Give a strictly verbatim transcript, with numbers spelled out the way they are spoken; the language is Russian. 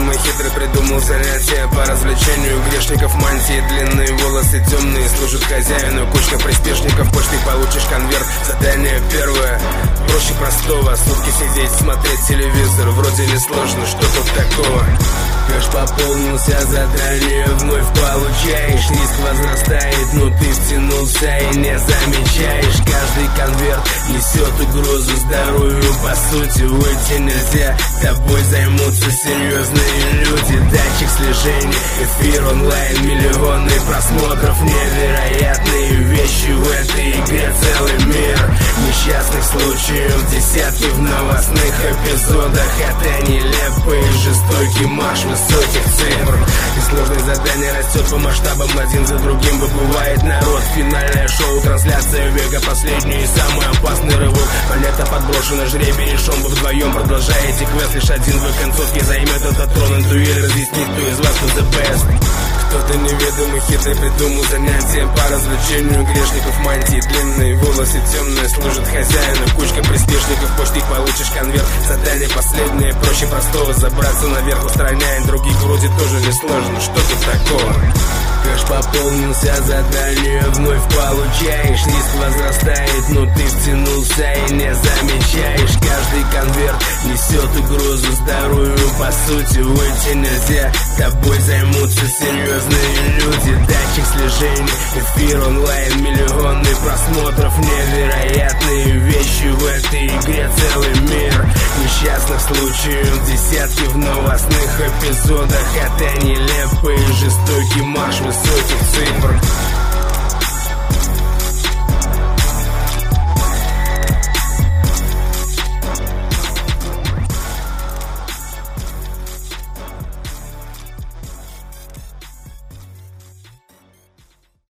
неведомый хитрый придумал занятие по развлечению грешников. Мантии, длинные волосы темные, служат хозяину. Кучка приспешников, почтой получишь конверт. Задание первое, проще простого. Сутки сидеть, смотреть телевизор, вроде не сложно, что тут такого? Кэш пополнился, задание вновь получаешь. Риск возрастает, но ты втянулся и не замечаешь. Каждый конверт несет угрозу здоровью. По сути, уйти нельзя, тобой займутся серьезные люди. Датчик слежения, эфир онлайн, миллионы просмотров. Невероятные вещи в этой игре, целый мир несчастных случаев, десятки в новостных эпизодах. Это нелепый жестокий марш высоких цифр. И сложность задания растет по масштабам, один за другим выбывает народ. Финальное шоу, трансляция века, последний и самый опасный рывок. Планета подброшена, жребий решен, вы вдвоем продолжаете квест. Лишь один в концовке займет этот трон. Интуэль разъяснит, кто из вас тут the best. Кто-то неведомый хитрый придумал занятие по развлечению грешников. Мантии, длинные волосы темные, служат хозяину. Кучка приспешников, почтой получишь конверт. Задание последнее, проще простого. Забраться наверх, устраняя других, вроде тоже не сложно. Что тут такого? Кэш пополнился, задание вновь получаешь. Риск возрастает, но ты втянулся и не замечаешь. Каждый конверт несет угрозу здоровью. По сути, уйти нельзя, тобой займутся серьезные люди. Датчик слежения, эфир онлайн, миллионы просмотров. Невероятные вещи в этой игре, целый мир несчастных случаев, десятки в новостных эпизодах. Это нелепый жестокий марш высоких цифр.